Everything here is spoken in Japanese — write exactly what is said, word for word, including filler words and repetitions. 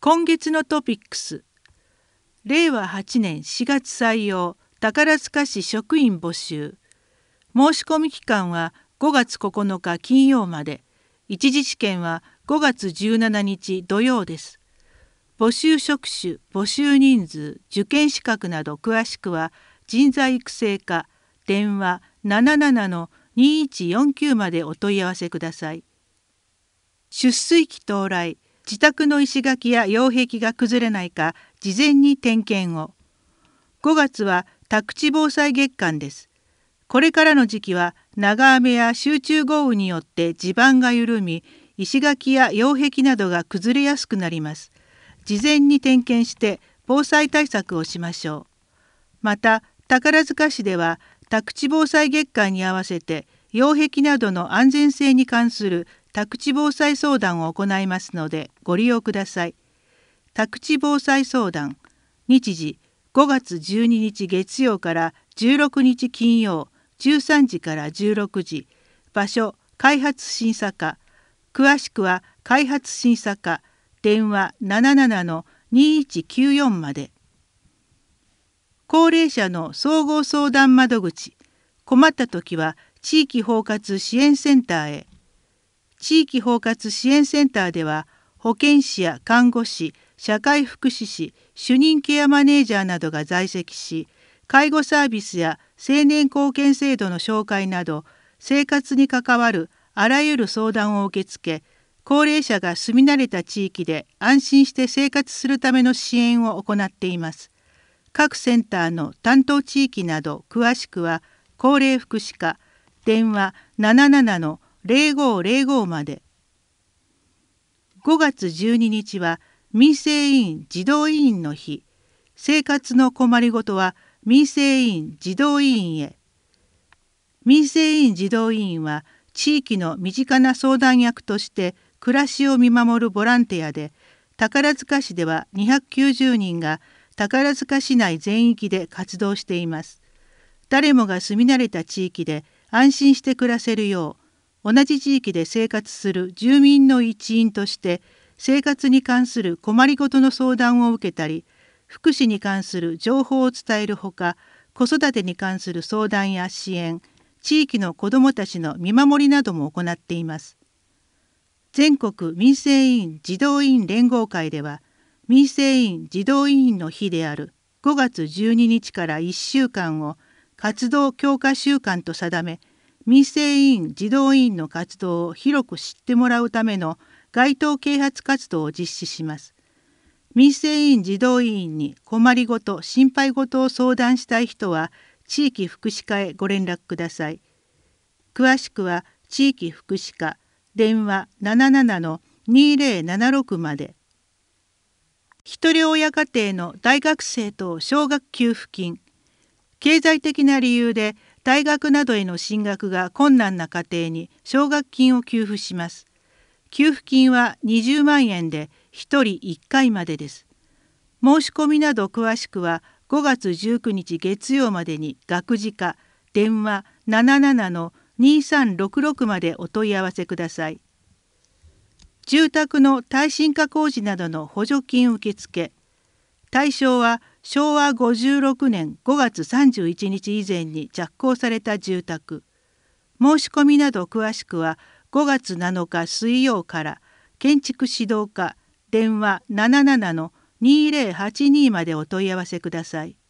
今月のトピックス。れいわはちねんしがつ採用宝塚市職員募集。申し込み期間はごがつここのか金曜まで。一次試験はごがつじゅうしちにち土曜です。募集職種、募集人数、受験資格など詳しくは人材育成課電話 ななななのにいちよんきゅう までお問い合わせください。出水期到来、自宅の石垣や擁壁が崩れないか事前に点検を。ごがつは宅地防災月間です。これからの時期は長雨や集中豪雨によって地盤が緩み、石垣や擁壁などが崩れやすくなります。事前に点検して防災対策をしましょう。また、宝塚市では宅地防災月間に合わせて擁壁などの安全性に関する宅地防災相談を行いますのでご利用ください。宅地防災相談、日時ごがつじゅうににち月曜からじゅうろくにち金曜じゅうさんじからじゅうろくじ、場所開発審査課、詳しくは開発審査課電話 ななななのにいちきゅうよん まで。高齢者の総合相談窓口、困った時は地域包括支援センターへ。地域包括支援センターでは保健師や看護師、社会福祉士、主任ケアマネージャーなどが在籍し、介護サービスや青年貢献制度の紹介など生活に関わるあらゆる相談を受け付け、高齢者が住み慣れた地域で安心して生活するための支援を行っています。各センターの担当地域など詳しくは高齢福祉課電話 ななななのぜろごぜろご まで。ごがつじゅうににちは民生委員児童委員の日。生活の困りごとは民生委員児童委員へ。民生委員児童委員は地域の身近な相談役として暮らしを見守るボランティアで、宝塚市ではにひゃくきゅうじゅうにんが宝塚市内全域で活動しています。誰もが住み慣れた地域で安心して暮らせるよう、同じ地域で生活する住民の一員として生活に関する困りごとの相談を受けたり、福祉に関する情報を伝えるほか、子育てに関する相談や支援、地域の子どもたちの見守りなども行っています。全国民生委員児童委員連合会では、民生委員児童委員の日であるごがつじゅうににちからいっしゅうかんを活動強化週間と定め、民生委員児童委員の活動を広く知ってもらうための街頭啓発活動を実施します。民生委員児童委員に困りごと、心配ごとを相談したい人は地域福祉課へご連絡ください。詳しくは地域福祉課電話 ななななのにぜろななろく まで。ひとり親家庭の大学生等奨学給付金。経済的な理由で大学などへの進学が困難な家庭に奨学金を給付します。給付金はにじゅうまんえんでひとりいっかいまでです。申し込みなど詳しくはごがつじゅうくにち月曜までに学時課電話 ななななのにさんろくろく までお問い合わせください。住宅の耐震化工事などの補助金受付。対象はしょうわごじゅうろくねんごがつさんじゅういちにち以前に着工された住宅。申し込みなど詳しくはごがつなのか水曜から建築指導課電話 ななななのにぜろはちに までお問い合わせください。